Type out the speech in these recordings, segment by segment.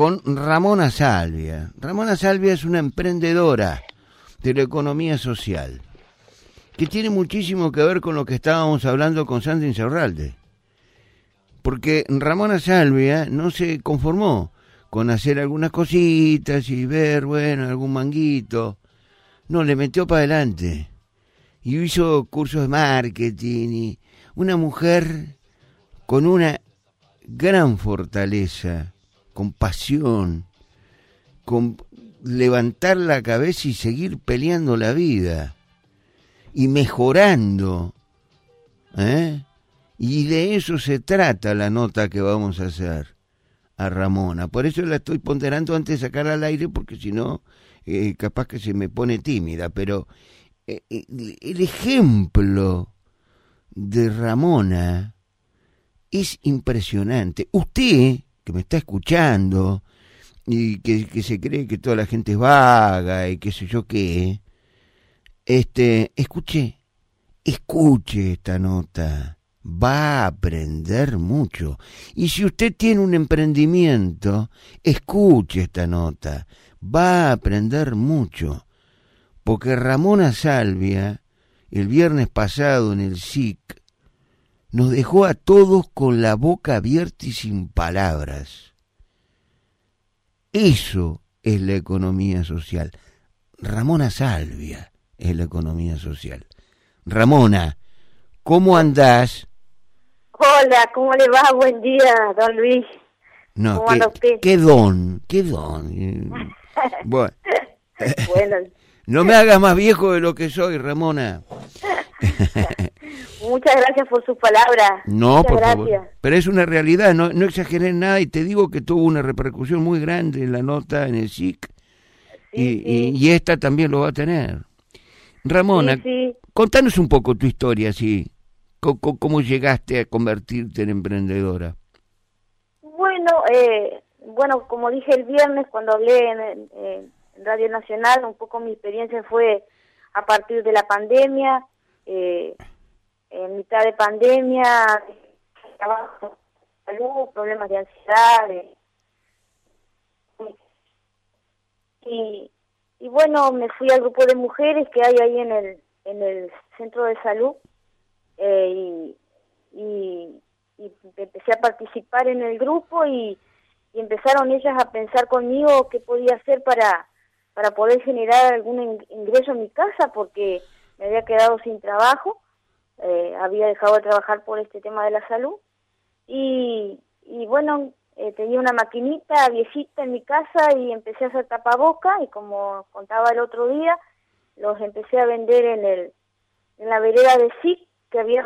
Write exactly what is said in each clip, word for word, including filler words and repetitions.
con Ramona Salvia. Ramona Salvia es una emprendedora de la economía social, que tiene muchísimo que ver con lo que estábamos hablando con Sandra Insaurralde. Porque Ramona Salvia no se conformó con hacer algunas cositas y ver, bueno, algún manguito. No, le metió para adelante. Y hizo cursos de marketing. Y una mujer con una gran fortaleza, con pasión, con levantar la cabeza y seguir peleando la vida. Y mejorando. ¿Eh? Y de eso se trata la nota que vamos a hacer a Ramona. Por eso la estoy ponderando antes de sacar al aire, porque si no, eh, capaz que se me pone tímida. Pero eh, el ejemplo de Ramona es impresionante. Usted, que me está escuchando, y que, que se cree que toda la gente es vaga y qué sé yo qué, este, escuche, escuche esta nota. Va a aprender mucho. Y si usted tiene un emprendimiento, escuche esta nota. Va a aprender mucho. Porque Ramona Salvia, el viernes pasado en el S I C, nos dejó a todos con la boca abierta y sin palabras. Eso es la economía social. Ramona Salvia es la economía social. Ramona, ¿cómo andás? Hola, ¿cómo le va? Buen día, don Luis. No, ¿Cómo qué, anda usted? qué don, qué don. Bueno, bueno. No me hagas más viejo de lo que soy, Ramona. Muchas gracias por sus palabras. No, Muchas por gracias. favor. Pero es una realidad, no, no exageré nada y te digo que tuvo una repercusión muy grande en la nota en el S I C Sí, y, sí. y, y esta también lo va a tener. Ramona, Sí, sí. contanos un poco tu historia, sí. ¿Cómo, cómo llegaste a convertirte en emprendedora? Bueno, eh, bueno, como dije el viernes cuando hablé en, en, en Radio Nacional, un poco mi experiencia fue a partir de la pandemia, eh, en mitad de pandemia, trabajo, salud, problemas de ansiedad, de, y, y bueno, me fui al grupo de mujeres que hay ahí en el en el centro de salud. Eh, y, y, y empecé a participar en el grupo y, y empezaron ellas a pensar conmigo qué podía hacer para, para poder generar algún ingreso en mi casa, porque me había quedado sin trabajo, eh, había dejado de trabajar por este tema de la salud y, y bueno, eh, tenía una maquinita viejita en mi casa y empecé a hacer tapaboca y como contaba el otro día, los empecé a vender en, el, en la vereda de S I C, que había...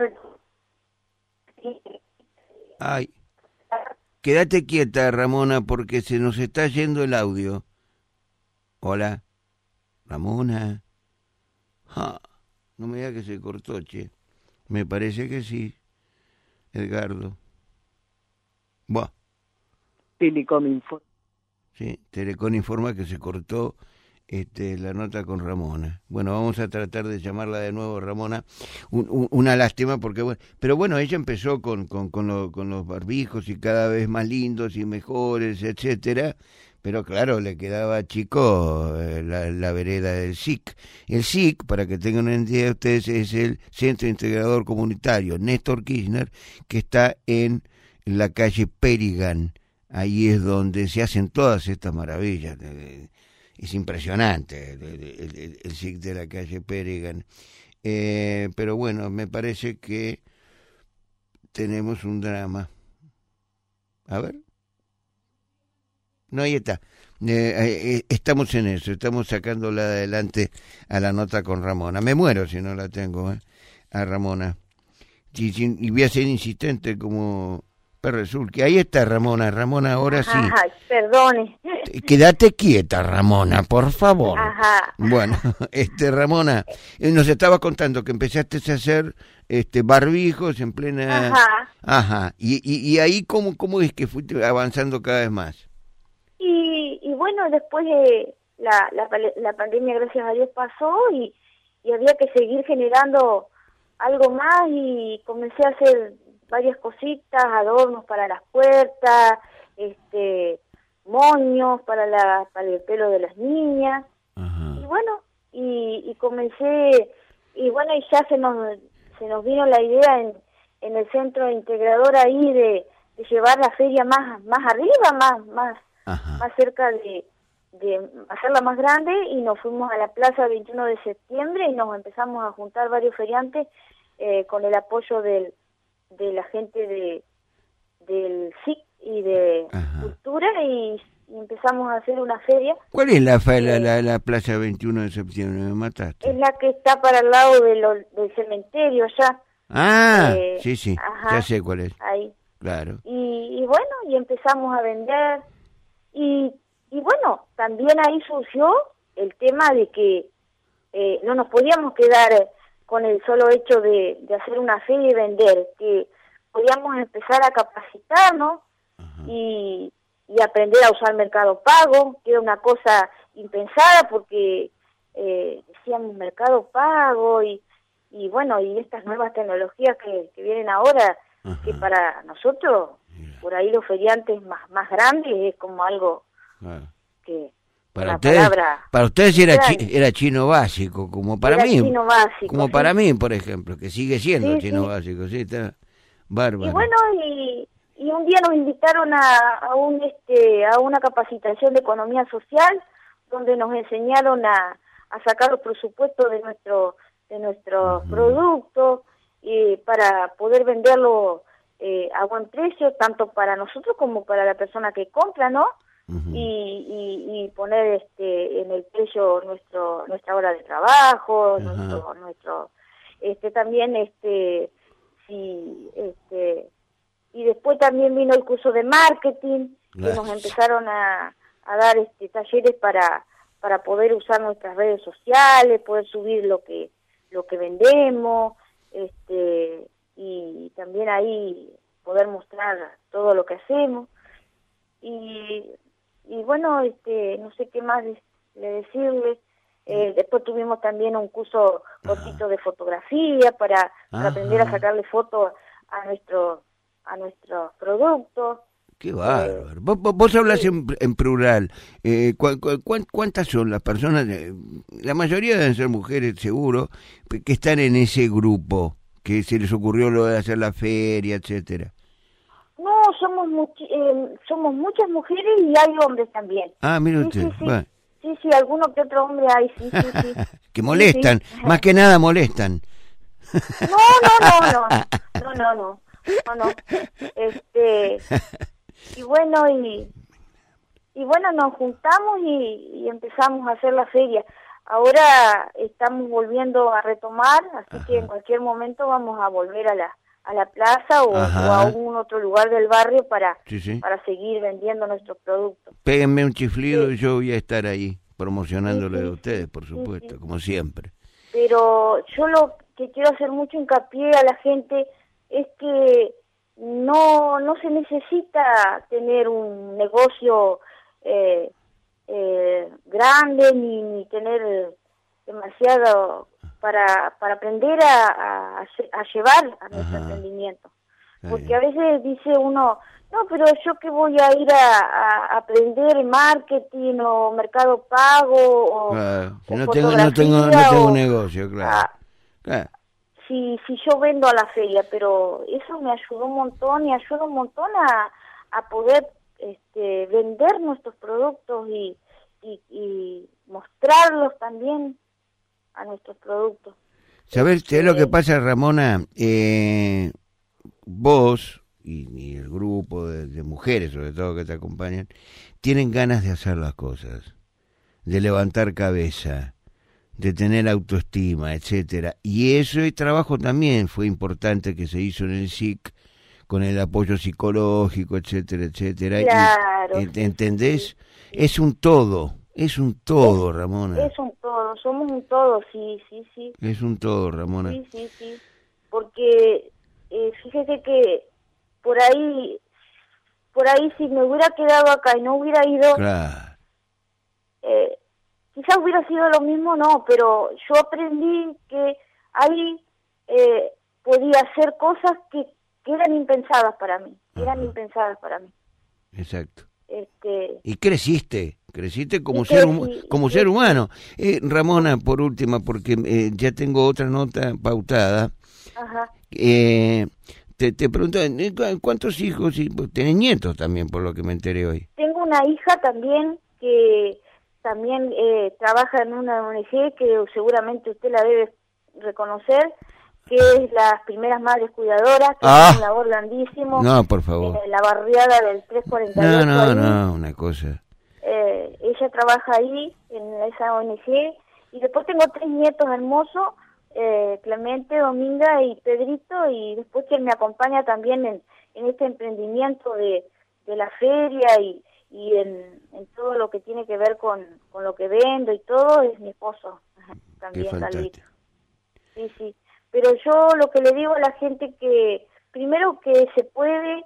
Ay, quédate quieta, Ramona, porque se nos está yendo el audio. Hola, Ramona. Ah, no me diga que se cortó, che. Me parece que sí, Edgardo. Buah. Telecom informa. Sí, Telecom informa que se cortó Este, la nota con Ramona. Bueno, vamos a tratar de llamarla de nuevo, Ramona. Un, un, una lástima porque, bueno, pero bueno, ella empezó con, con, con, lo, con los barbijos y cada vez más lindos y mejores, etcétera. Pero claro, le quedaba chico eh, la, la vereda del S I C. El S I C, para que tengan una idea ustedes, es el Centro Integrador Comunitario Néstor Kirchner, que está en la calle Perigan. Ahí es donde se hacen todas estas maravillas de, de, es impresionante el, el, el, el S I C de la calle Perigan. Eh, pero bueno, me parece que tenemos un drama. A ver. No, ahí está. Eh, eh, estamos en eso, estamos sacándola adelante a la nota con Ramona. Me muero si no la tengo, ¿eh? A Ramona. Y, y voy a ser insistente como perro azul. Que ahí está Ramona. Ramona, ahora sí. Ay, perdone. Quédate quieta, Ramona, por favor. Ajá. Bueno, este Ramona, nos estaba contando que empezaste a hacer este barbijos en plena... Ajá. Ajá. Y, y, y ahí, ¿cómo, ¿cómo es que fuiste avanzando cada vez más? Y, y bueno, después de la, la, la pandemia, gracias a Dios, pasó y, y había que seguir generando algo más y comencé a hacer varias cositas, adornos para las puertas, este... moños, para la para el pelo de las niñas. Ajá. Y bueno, y, y comencé, y bueno, y ya se nos se nos vino la idea en, en el centro integrador ahí de, de llevar la feria más más arriba, más más Ajá. más cerca de, de hacerla más grande, y nos fuimos a la plaza veintiuno de septiembre y nos empezamos a juntar varios feriantes eh, con el apoyo del de la gente de del S I C y de Ajá. Cultura, y, y empezamos a hacer una feria. ¿Cuál es la, fa- la, Eh, la, la plaza veintiuno de septiembre? Me mataste. Es la que está para el lado de lo, del cementerio ya. Ah, Eh, sí, sí, ajá, ya sé cuál es. ahí. Claro. Y, y bueno, y empezamos a vender. Y, y bueno, también ahí surgió el tema de que eh, no nos podíamos quedar con el solo hecho de, de hacer una feria y vender, que podíamos empezar a capacitarnos y, y aprender a usar Mercado Pago, que era una cosa impensada porque eh, decíamos Mercado Pago y, y bueno, y estas nuevas tecnologías que, que vienen ahora, Ajá. que para nosotros, por ahí los feriantes más, más grandes, es como algo Claro. que... Para una ustedes, palabra para ustedes era, chi- extraña. era chino básico, como para Era mí, chino básico, como sí. para mí, por ejemplo, que sigue siendo Sí, chino sí. básico, sí, está bárbaro. Y bueno, y, y un día nos invitaron a, a un este a una capacitación de economía social, donde nos enseñaron a, a sacar los presupuestos de nuestro de nuestros Ujú. productos y para poder venderlo eh, a buen precio, tanto para nosotros como para la persona que compra, ¿no? Ujú. y, y, y poner este en el precio nuestro nuestra hora de trabajo, Ajá. nuestro nuestro este también este si este y después también vino el curso de marketing, que nos Gracias. empezaron a, a dar este talleres para para poder usar nuestras redes sociales, poder subir lo que lo que vendemos, este y también ahí poder mostrar todo lo que hacemos. Y y bueno, este no sé qué más de- le decirle. Eh, después tuvimos también un curso cortito de fotografía para, para aprender a Ajá. sacarle fotos a nuestro a nuestros productos. Qué bárbaro. Vos, vos, vos hablas en, en plural. Eh, ¿cu- cu- cuán- ¿Cuántas son las personas? eh, La mayoría deben ser mujeres, seguro, que están en ese grupo, que se les ocurrió lo de hacer la feria, etcétera. No, somos muchi- eh, somos muchas mujeres y hay hombres también. Ah, mire Sí, usted. sí, sí. Bueno. Sí, sí, alguno que otro hombre hay, sí, sí, sí. Que molestan, Sí, sí. más que nada molestan. No, no, no, no, no, no, no, no, no. Este, y bueno, y, y bueno, nos juntamos y, y empezamos a hacer la feria. Ahora estamos volviendo a retomar, así que en cualquier momento vamos a volver a la a la plaza o, o Ajá. a algún otro lugar del barrio para, Sí, sí. para seguir vendiendo nuestros productos. Péguenme un chiflido Sí. y yo voy a estar ahí promocionándolo Sí, sí, de ustedes, sí, por sí, supuesto, sí. como siempre. Pero yo lo que quiero hacer mucho hincapié a la gente es que no no se necesita tener un negocio eh, eh, grande ni, ni tener demasiado para para aprender a, a, a llevar a nuestro Ajá. emprendimiento. Está Porque bien. a veces dice uno, no, pero yo que voy a ir a, a aprender marketing o mercado pago o, Claro, si o no tengo, no tengo, no fotografía tengo o- negocio, claro. Ah, Claro. si si yo vendo a la feria, pero eso me ayudó un montón y ayuda un montón a, a poder este, vender nuestros productos y, y, y mostrarlos también a nuestros productos. ¿Sabés qué es lo que Este, pasa, Ramona? Eh, vos y, y el grupo de, de mujeres, sobre todo, que te acompañan, tienen ganas de hacer las cosas, de levantar cabeza, de tener autoestima, etcétera. Y ese trabajo también fue importante que se hizo en el S I C, con el apoyo psicológico, etcétera, etcétera. Y- Claro, y- sí, ¿entendés? sí, sí. Es un todo, es un todo, Ramona. Es un todo, somos un todo, sí, sí, sí. Es un todo, Ramona. Sí, sí, sí. Porque eh, fíjese que por ahí, por ahí si me hubiera quedado acá y no hubiera ido, Claro. eh, quizás hubiera sido lo mismo, no, pero yo aprendí que ahí eh, podía hacer cosas que, que eran impensadas para mí, que eran Ajá. impensadas para mí. Exacto. Este, y creciste, creciste como y ser crecí, hum- como y ser crecí. humano. Eh, Ramona, por última, porque eh, ya tengo otra nota pautada. Ajá. Eh, te, te pregunto, eh, ¿cu- ¿cuántos hijos? Y pues, tenés nietos también, por lo que me enteré hoy. Tengo una hija también que también eh, trabaja en una O N G que seguramente usted la debe reconocer, que es las primeras madres cuidadoras, que Ah. es un labor grandísimo. No, por favor. En la barriada del tres cuarenta y No, ocho no, ahí. no, una cosa. Eh, ella trabaja ahí, en esa O N G, y después tengo tres nietos hermosos, eh, Clemente, Dominga y Pedrito, y después quien me acompaña también en, en este emprendimiento de, de la feria y, y en, en todo lo que tiene que ver con, con lo que vendo y todo, es mi esposo, Qué también, Calvito. fantástico. Sí, sí. Pero yo lo que le digo a la gente que, primero que se puede,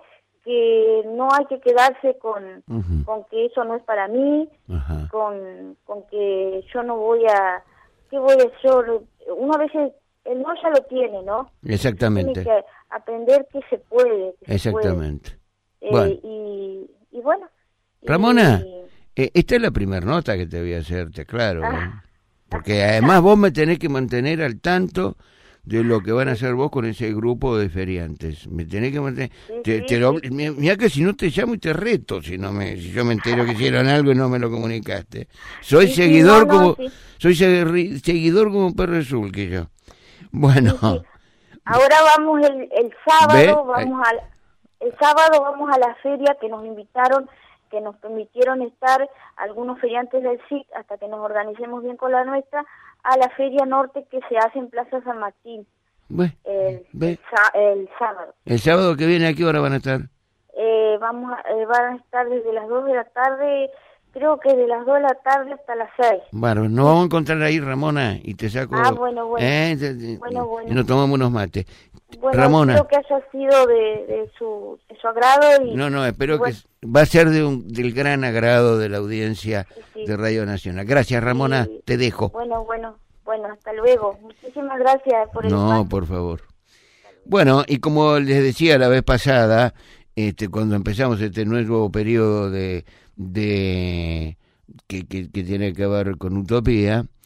que no hay que quedarse con, Ujú. con que eso no es para mí, Ajá. con, con que yo no voy a, ¿qué voy a hacer? Uno a veces, el no ya lo tiene, ¿no? Exactamente. Tiene que aprender que se puede. Que se puede. Exactamente. Eh, Bueno. y, y bueno. y- Ramona, eh, esta es la primera nota que te voy a hacerte, claro. Ah. ¿eh? Porque además vos me tenés que mantener al tanto de lo que van a hacer vos con ese grupo de feriantes. Me tenés que mantener... Sí, Te, sí, te lo- sí. mi- Mirá que si no te llamo y te reto, si no me, si yo me entero que hicieron algo y no me lo comunicaste. Soy Sí, sí, seguidor no, no, como... sí. Soy segui- seguidor como perro azul que yo. Bueno... Sí, sí. Ahora vamos el, el sábado, ¿Ve? vamos al, el sábado vamos a la feria que nos invitaron, que nos permitieron estar algunos feriantes del S I C hasta que nos organicemos bien con la nuestra, a la feria norte que se hace en Plaza San Martín Ve, el, ve. el, sa- el sábado. El sábado que viene, ¿a qué hora van a estar? Eh, vamos a, eh, van a estar desde las dos de la tarde, creo que de las dos de la tarde hasta las seis. Bueno, nos vamos a encontrar ahí, Ramona, y te saco... Ah, bueno, bueno. ¿eh? Te- te- Bueno, bueno. Y nos tomamos unos mates. Bueno, Ramona. espero que haya sido de, de, su, de su agrado. Y, No, no, espero bueno, que va a ser de un, del gran agrado de la audiencia Sí, sí. de Radio Nacional. Gracias, Ramona, Sí. te dejo. Bueno, bueno, bueno, hasta luego. Muchísimas gracias por el No, espacio. por favor. Bueno, y como les decía la vez pasada, este, cuando empezamos este nuevo periodo de, de que, que, que tiene que ver con Utopía,